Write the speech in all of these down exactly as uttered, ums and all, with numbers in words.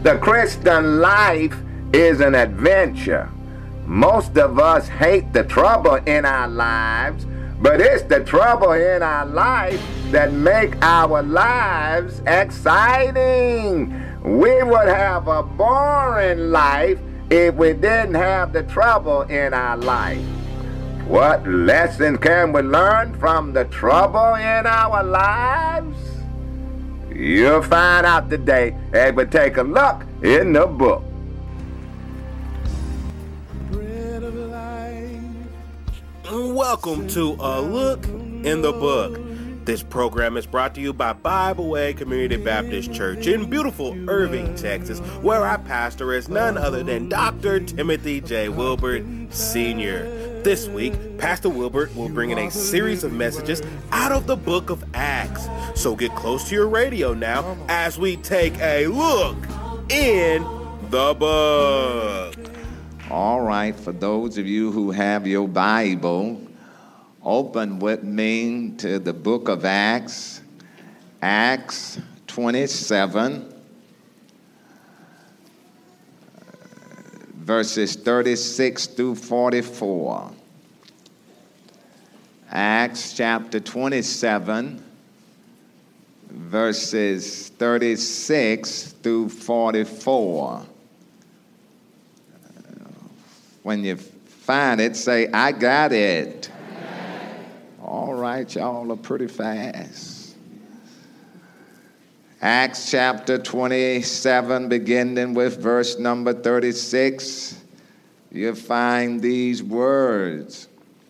The Christian life is an adventure. Most of us hate the trouble in our lives, but it's the trouble in our life that make our lives exciting. We would have a boring life if we didn't have the trouble in our life. What lessons can we learn from the trouble in our lives? You'll find out today as we take a look in the book. Bread of life. Welcome to A Look in the Book. This program is brought to you by Bible Way Community Baptist Church in beautiful Irving, Texas, where our pastor is none other than Doctor Timothy J. Wilbert, Senior This week, Pastor Wilbert will bring in a series of messages out of the book of Acts. So get close to your radio now as we take a look in the book. All right, for those of you who have your Bible, open with me to the book of Acts, Acts twenty-seven, verses thirty-six through forty-four. Acts chapter twenty-seven, verses thirty-six through forty-four. When you find it, say, I got it. All right, y'all are pretty fast. Acts chapter twenty-seven, beginning with verse number thirty-six, you find these words.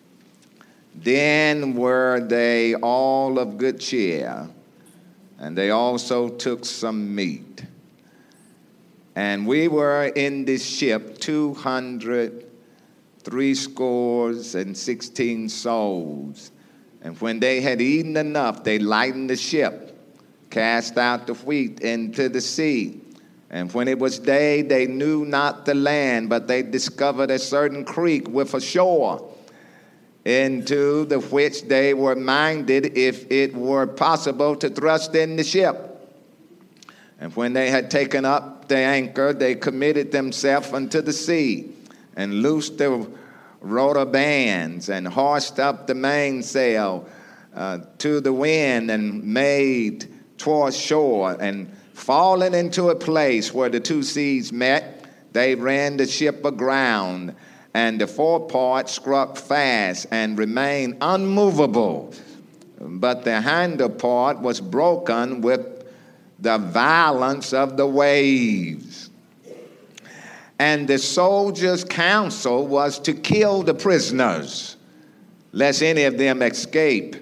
Then were they all of good cheer, and they also took some meat. And we were in this ship two hundred, three scores and sixteen souls. And when they had eaten enough, they lightened the ship, cast out the wheat into the sea. And when it was day, they knew not the land, but they discovered a certain creek with a shore, into the which they were minded, if it were possible, to thrust in the ship. And when they had taken up the anchor, they committed themselves unto the sea, and loosed the rudder bands, and hoisted up the mainsail uh, to the wind, and made toward shore. And falling into a place where the two seas met, they ran the ship aground, and the forepart struck fast and remained unmovable. But the hinder part was broken with the violence of the waves. And the soldiers' counsel was to kill the prisoners, lest any of them escape.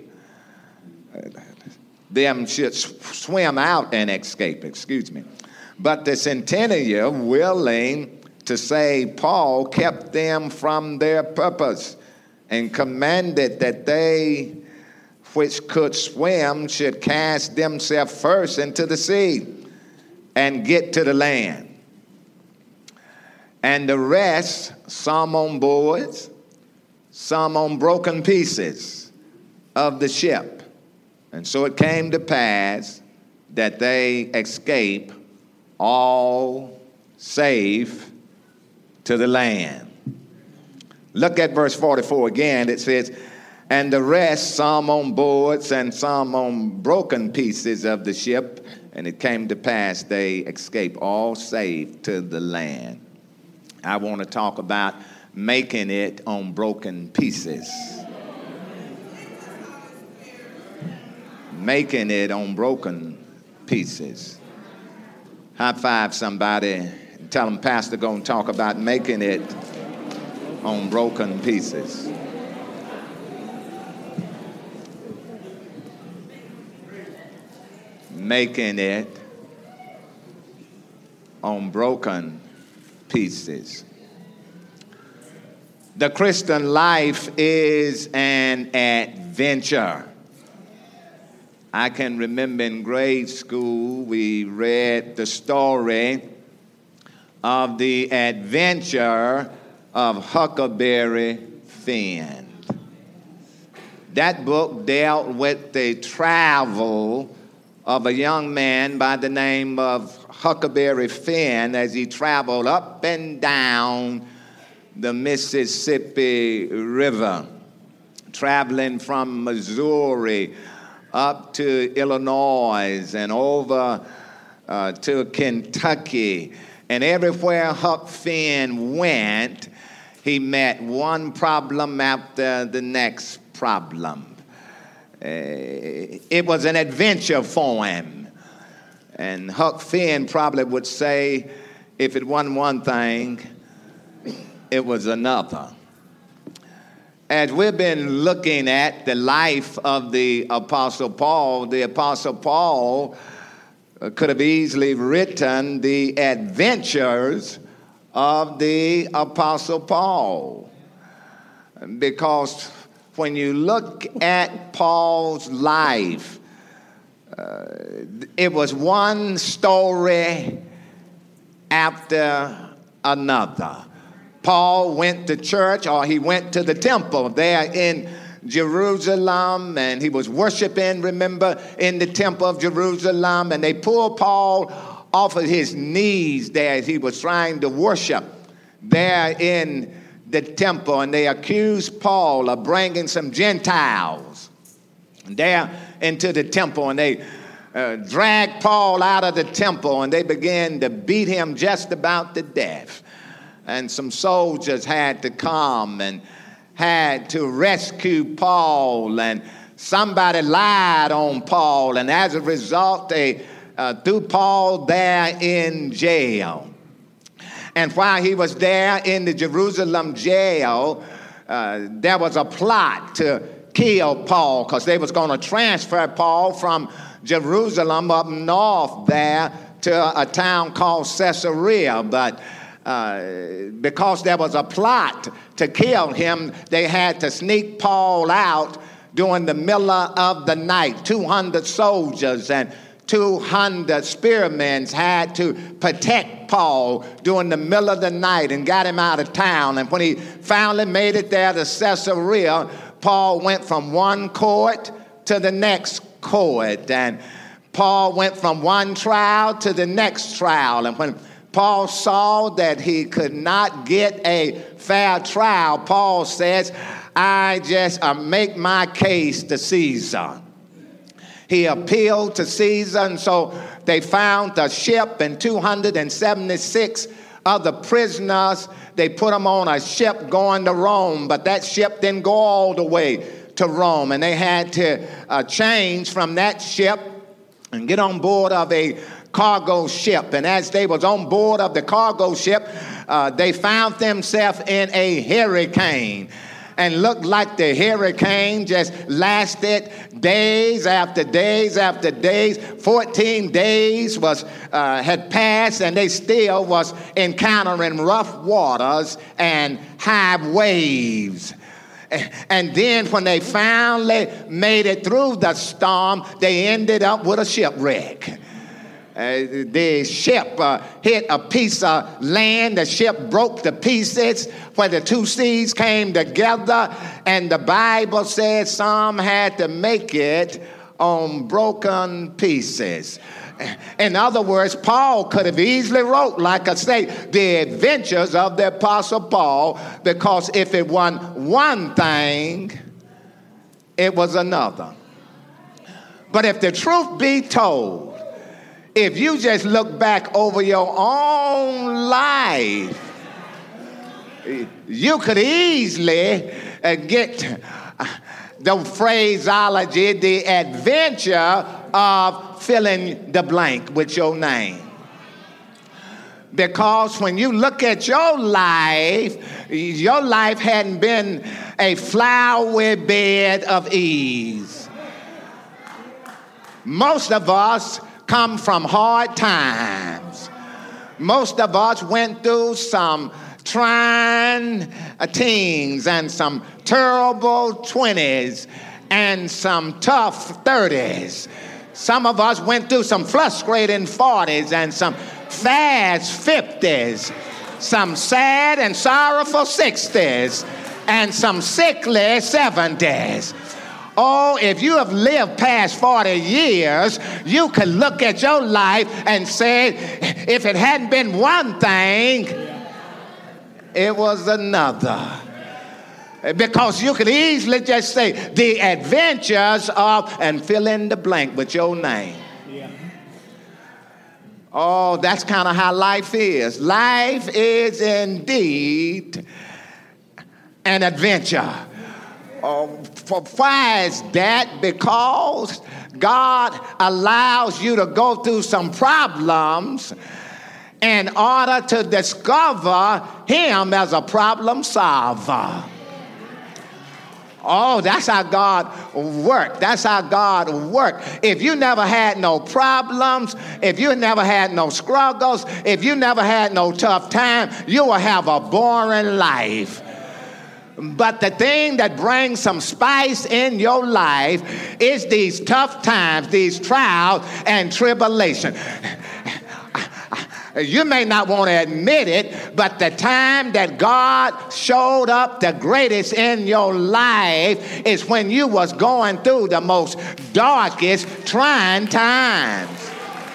Them should swim out and escape, excuse me. But the centurion, willing to save Paul, kept them from their purpose, and commanded that they which could swim should cast themselves first into the sea and get to the land. And the rest, some on boards, some on broken pieces of the ship. And so it came to pass that they escaped all safe to the land. Look at verse forty-four again. It says, and the rest, some on boards and some on broken pieces of the ship. And it came to pass they escaped all safe to the land. I want to talk about making it on broken pieces. Making it on broken pieces. High five somebody and tell them, Pastor, going to talk about making it on broken pieces. Making it on broken pieces. The Christian life is an adventure. I can remember in grade school we read the story of the adventure of Huckleberry Finn. That book dealt with the travel of a young man by the name of Huckleberry Finn as he traveled up and down the Mississippi River, traveling from Missouri up to Illinois and over uh, to Kentucky. And everywhere Huck Finn went, he met one problem after the next problem. Uh, it was an adventure for him. And Huck Finn probably would say, if it wasn't one thing, it was another. As we've been looking at the life of the Apostle Paul, the Apostle Paul could have easily written the adventures of the Apostle Paul. Because when you look at Paul's life, uh, it was one story after another. Paul went to church, or he went to the temple there in Jerusalem, and he was worshiping, remember, in the temple of Jerusalem, and they pulled Paul off of his knees there as he was trying to worship there in the temple, and they accused Paul of bringing some Gentiles there into the temple, and they uh, dragged Paul out of the temple, and they began to beat him just about to death. And some soldiers had to come and had to rescue Paul, and somebody lied on Paul, and as a result, they uh, threw Paul there in jail. And while he was there in the Jerusalem jail, uh, there was a plot to kill Paul, because they was going to transfer Paul from Jerusalem up north there to a town called Caesarea, but Uh, because there was a plot to kill him, they had to sneak Paul out during the middle of the night. two hundred soldiers and two hundred spearmen had to protect Paul during the middle of the night and got him out of town. And when he finally made it there to Caesarea, Paul went from one court to the next court. And Paul went from one trial to the next trial. And when Paul saw that he could not get a fair trial, Paul says, I just uh, make my case to Caesar. He appealed to Caesar, and so they found a ship and two hundred seventy-six other prisoners. They put them on a ship going to Rome, but that ship didn't go all the way to Rome, and they had to uh, change from that ship and get on board of a cargo ship. And as they was on board of the cargo ship, uh, they found themselves in a hurricane. And looked like the hurricane just lasted days after days after days. fourteen days was uh, had passed, and they still was encountering rough waters and high waves. And then when they finally made it through the storm, they ended up with a shipwreck. Uh, the ship uh, hit a piece of land. The ship broke to pieces where the two seas came together, and the Bible says some had to make it on broken pieces. In other words, Paul could have easily wrote, like I say, the adventures of the Apostle Paul, because if it wasn't one thing, it was another. But if the truth be told, if you just look back over your own life, you could easily uh, get uh, the phraseology, the adventure of filling the blank with your name. Because when you look at your life, your life hadn't been a flowery bed of ease. Most of us come from hard times. Most of us went through some trying teens and some terrible twenties and some tough thirties. Some of us went through some frustrating forties and some fast fifties, some sad and sorrowful sixties, and some sickly seventies. Oh, if you have lived past forty years, you could look at your life and say, if it hadn't been one thing, it was another. Because you could easily just say, the adventures of, and fill in the blank with your name. Yeah. Oh, that's kind of how life is. Life is indeed an adventure. Oh, for why is that? Because God allows you to go through some problems in order to discover Him as a problem solver. Oh, that's how God worked. That's how God worked. If you never had no problems, if you never had no struggles, if you never had no tough time, you will have a boring life. But the thing that brings some spice in your life is these tough times, these trials and tribulation. You may not want to admit it, but the time that God showed up the greatest in your life is when you was going through the most darkest, trying times.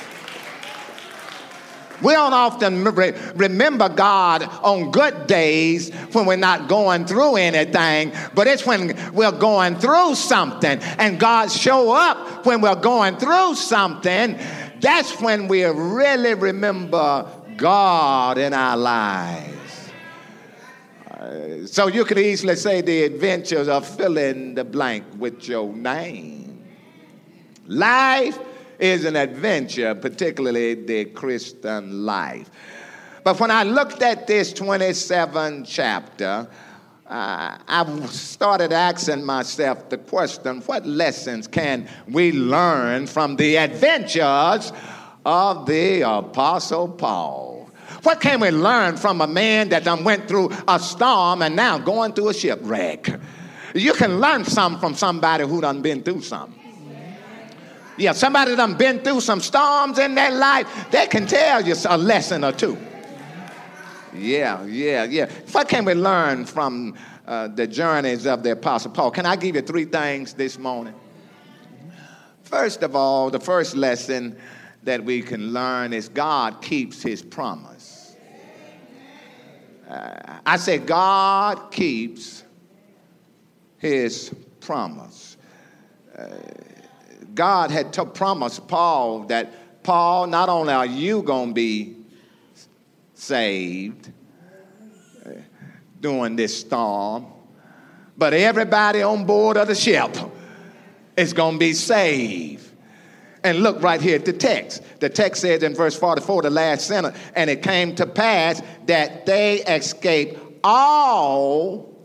We don't often remember God on good days when we're not going through anything, but it's when we're going through something and God show up when we're going through something. That's when we really remember God in our lives. Uh, so you could easily say the adventures of fill in the blank with your name. Life is an adventure, particularly the Christian life. But when I looked at this twenty-seventh chapter, uh, I started asking myself the question, what lessons can we learn from the adventures of the Apostle Paul? What can we learn from a man that done went through a storm and now going through a shipwreck? You can learn something from somebody who done been through something. Yeah, somebody done been through some storms in their life, they can tell you a lesson or two. Yeah, yeah, yeah. What can we learn from uh, the journeys of the Apostle Paul? Can I give you three things this morning? First of all, the first lesson that we can learn is God keeps His promise. Uh, I say God keeps His promise. Uh, God had to promise Paul that, Paul, not only are you going to be saved uh, during this storm, but everybody on board of the ship is going to be saved. And look right here at the text. The text says in verse forty-four, the last sentence, and it came to pass that they escaped all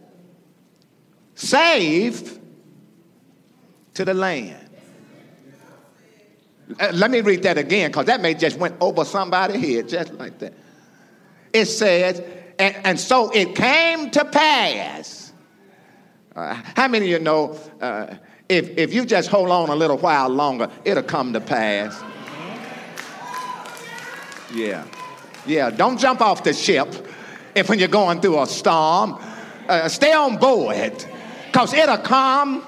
safe to the land. Uh, let me read that again, because that may just went over somebody's head just like that. It says, and, and so it came to pass. Uh, how many of you know uh, if, if you just hold on a little while longer, it'll come to pass? Yeah. Yeah, don't jump off the ship if when you're going through a storm. Uh, stay on board, because it'll come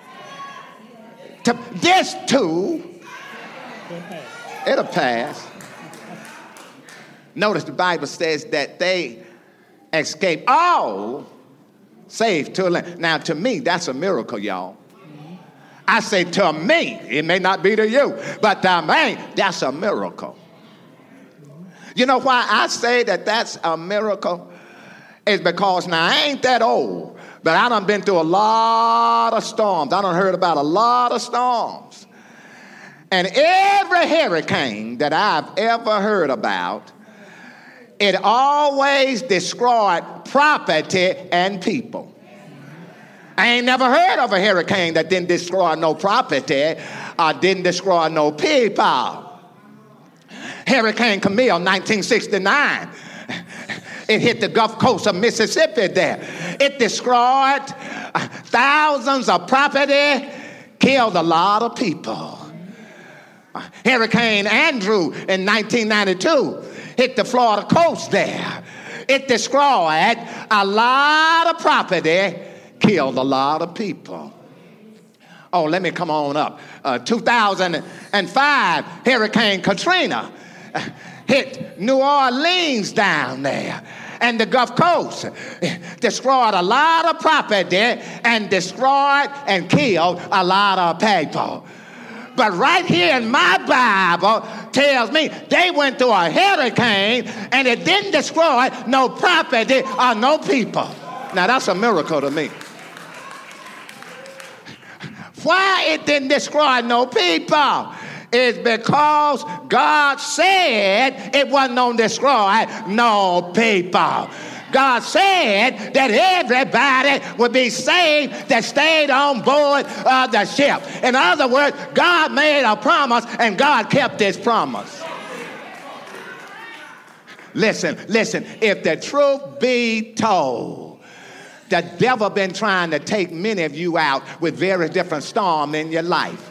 to this too. It'll pass. Notice the Bible says that they escaped all safe to the land. Now, to me, that's a miracle, y'all. I say to me, it may not be to you, but to me, that's a miracle. You know why I say that that's a miracle? It's because now I ain't that old, but I done been through a lot of storms. I done heard about a lot of storms. And every hurricane that I've ever heard about, it always destroyed property and people. I ain't never heard of a hurricane that didn't destroy no property or didn't destroy no people. Hurricane Camille, nineteen sixty-nine. It hit the Gulf Coast of Mississippi there. It destroyed thousands of property, killed a lot of people. Hurricane Andrew in nineteen ninety-two hit the Florida coast there. It destroyed a lot of property, killed a lot of people. Oh, let me come on up. Uh, two thousand five, Hurricane Katrina hit New Orleans down there. And the Gulf Coast destroyed a lot of property and destroyed and killed a lot of people. But right here in my Bible tells me they went through a hurricane and it didn't destroy no property or no people. Now that's a miracle to me. Why it didn't destroy no people is because God said it wasn't going to destroy no people. God said that everybody would be saved that stayed on board of the ship. In other words, God made a promise and God kept his promise. Listen, listen, if the truth be told, the devil been trying to take many of you out with very different storms in your life.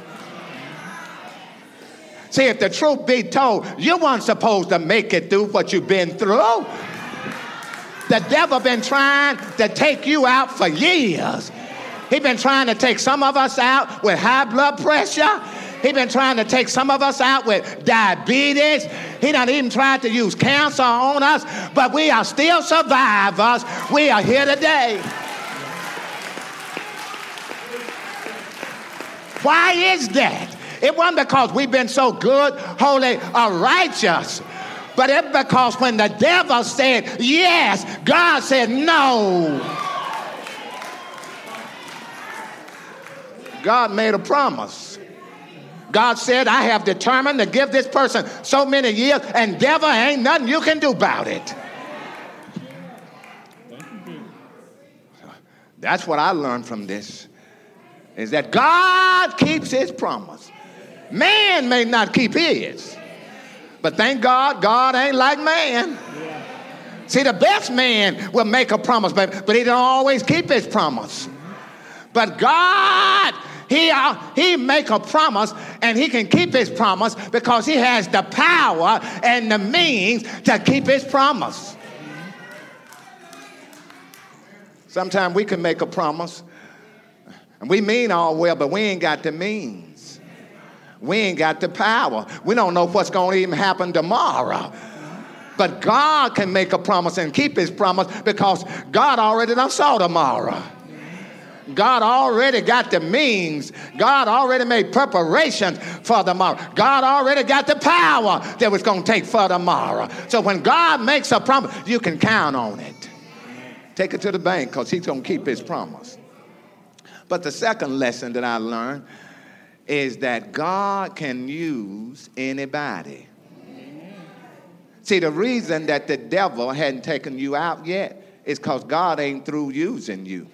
See, if the truth be told, you weren't supposed to make it through what you've been through. The devil been trying to take you out for years. He been trying to take some of us out with high blood pressure. He been trying to take some of us out with diabetes. He done even tried to use cancer on us, but we are still survivors. We are here today. Why is that? It wasn't because we've been so good, holy, or righteous. But it's because when the devil said yes, God said no. God made a promise. God said, I have determined to give this person so many years, and devil, ain't nothing you can do about it. That's what I learned from this, is that God keeps his promise. Man may not keep his. But thank God, God ain't like man. See, the best man will make a promise, but, but he don't always keep his promise. But God, he, uh, he make a promise, and he can keep his promise because he has the power and the means to keep his promise. Sometimes we can make a promise, and we mean all well, but we ain't got the means. We ain't got the power. We don't know what's going to even happen tomorrow. But God can make a promise and keep his promise because God already done saw tomorrow. God already got the means. God already made preparations for tomorrow. God already got the power that was going to take for tomorrow. So when God makes a promise, you can count on it. Take it to the bank because he's going to keep his promise. But the second lesson that I learned is that God can use anybody. See, the reason that the devil hadn't taken you out yet is because God ain't through using you.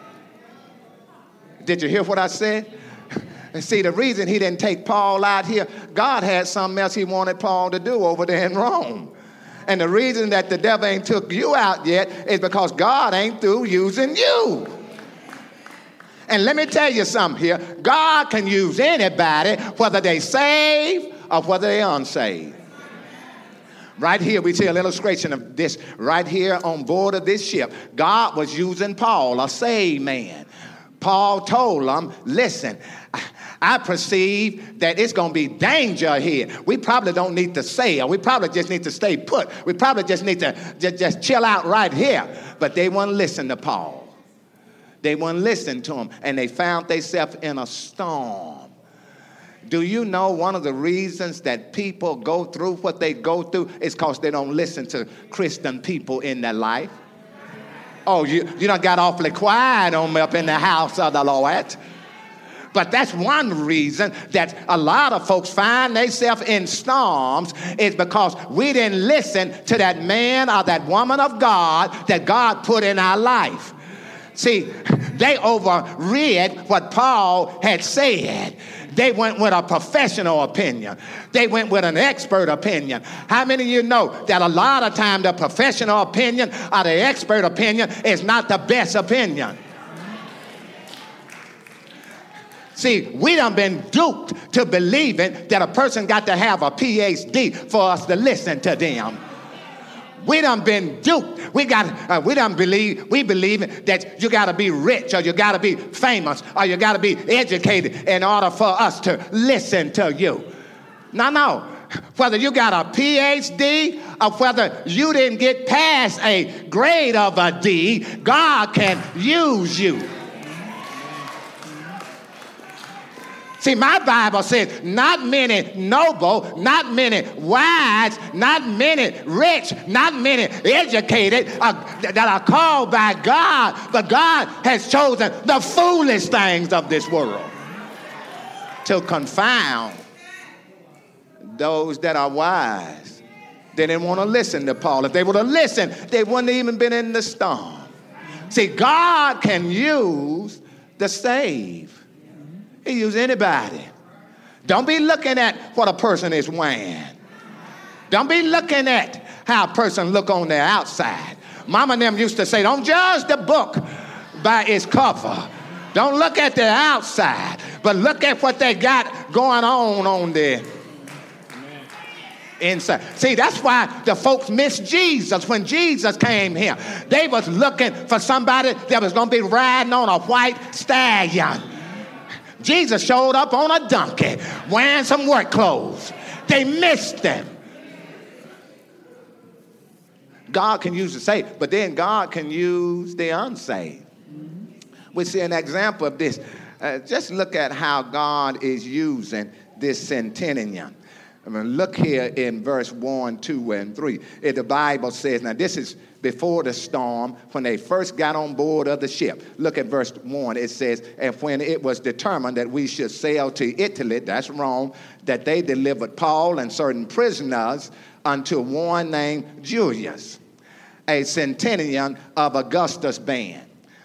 Did you hear what I said? See, the reason he didn't take Paul out here, God had something else he wanted Paul to do over there in Rome. And the reason that the devil ain't took you out yet is because God ain't through using you. And let me tell you something here. God can use anybody, whether they saved or whether they unsaved. Right here, we see an illustration of this right here on board of this ship. God was using Paul, a saved man. Paul told him, listen, I perceive that it's going to be danger here. We probably don't need to sail. We probably just need to stay put. We probably just need to just, just chill out right here. But they wouldn't listen to Paul. They wouldn't listen to him, and they found themselves in a storm. Do you know one of the reasons that people go through what they go through is because they don't listen to Christian people in their life? Oh, you, you done got awfully quiet on me up in the house of the Lord. But that's one reason that a lot of folks find themselves in storms is because we didn't listen to that man or that woman of God that God put in our life. See, they overread what Paul had said. They went with a professional opinion. They went with an expert opinion. How many of you know that a lot of time the professional opinion or the expert opinion is not the best opinion? See, we done been duped to believing that a person got to have a P H D for us to listen to them. We done been duped. We got. Uh, we done believe. We believe that you got to be rich, or you got to be famous, or you got to be educated in order for us to listen to you. No, no. Whether you got a P H D or whether you didn't get past a grade of a D, God can use you. See, my Bible says not many noble, not many wise, not many rich, not many educated uh, that are called by God, but God has chosen the foolish things of this world to confound those that are wise. They didn't want to listen to Paul. If they would have listened, they wouldn't have even been in the storm. See, God can use the saved. He use anybody. Don't be looking at what a person is wearing. Don't be looking at how a person look on their outside. Mama and them used to say, don't judge the book by its cover. Don't look at the outside, but look at what they got going on on there. Inside. See, that's why the folks missed Jesus when Jesus came here. They was looking for somebody that was going to be riding on a white stallion. Jesus showed up on a donkey wearing some work clothes. They missed him. God can use the saved, but then God can use the unsaved. We see an example of this. Uh, just look at how God is using this centennial. I mean, look here in verse one, two, and three. It, the Bible says, now this is before the storm, when they first got on board of the ship. Look at verse one. It says, and when it was determined that we should sail to Italy, that's Rome, that they delivered Paul and certain prisoners unto one named Julius, a centenarian of Augustus' band.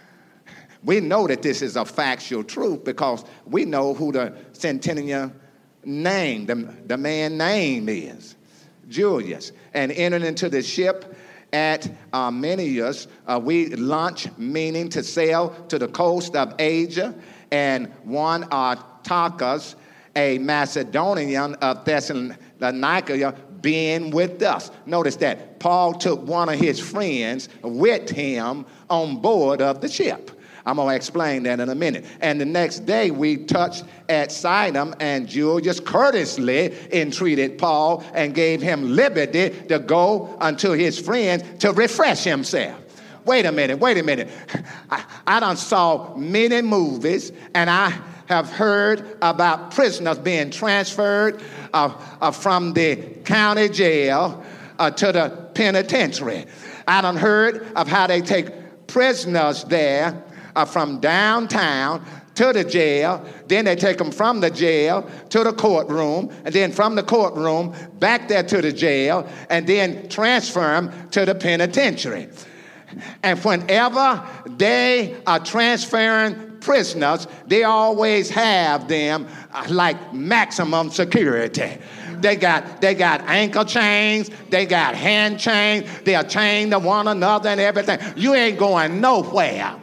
We know that this is a factual truth because we know who the centenarian name, the, the man name is, Julius. And entered into the ship at Arminius, uh, we launched, meaning to sail to the coast of Asia, and one Artachus, a Macedonian of Thessalonica, being with us. Notice that Paul took one of his friends with him on board of the ship. I'm going to explain that in a minute. And the next day we touched at Sidon, and Julius courteously entreated Paul and gave him liberty to go unto his friends to refresh himself. Wait a minute, wait a minute. I, I done saw many movies, and I have heard about prisoners being transferred uh, uh, from the county jail uh, to the penitentiary. I done heard of how they take prisoners there Uh, from downtown to the jail, then they take them from the jail to the courtroom, and then from the courtroom back there to the jail, and then transfer them to the penitentiary. And whenever they are transferring prisoners, they always have them uh, like maximum security. They got they got ankle chains, they got hand chains, they are chained to one another and everything. You ain't going nowhere.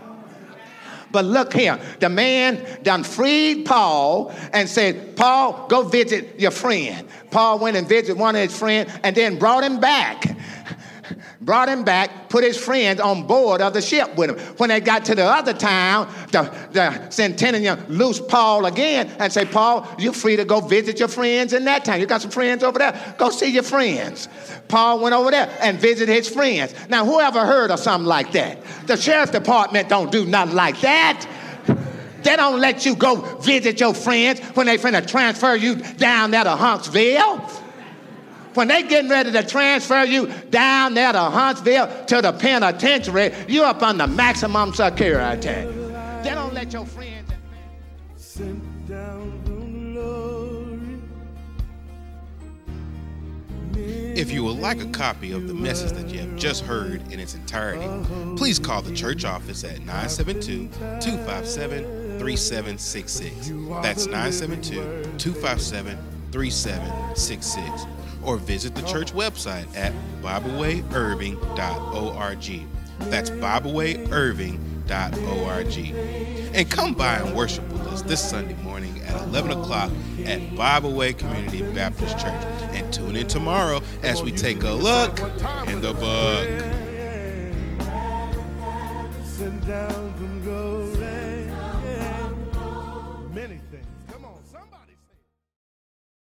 But look here, the man done freed Paul and said, Paul, go visit your friend. Paul went and visited one of his friends and then brought him back. Brought him back, put his friends on board of the ship with him. When they got to the other town, the, the centenarian loosed Paul again and said, Paul, you're free to go visit your friends in that town. You got some friends over there? Go see your friends. Paul went over there and visited his friends. Now, whoever heard of something like that? The sheriff's department don't do nothing like that. They don't let you go visit your friends when they finna transfer you down there to Huntsville. When they getting ready to transfer you down there to Huntsville to the penitentiary, you up under maximum security. They don't let your friends and family. Sent down from glory. If you would like a copy of the message that you have just heard in its entirety, please call the church office at nine seven two, two five seven, three seven six six. That's nine seven two, two five seven, three seven six six. Or visit the church website at bible way irving dot org. That's bible way irving dot org. And come by and worship with us this Sunday morning at eleven o'clock at Bible Way Community Baptist Church. And tune in tomorrow as we take a look in the book. Sit down.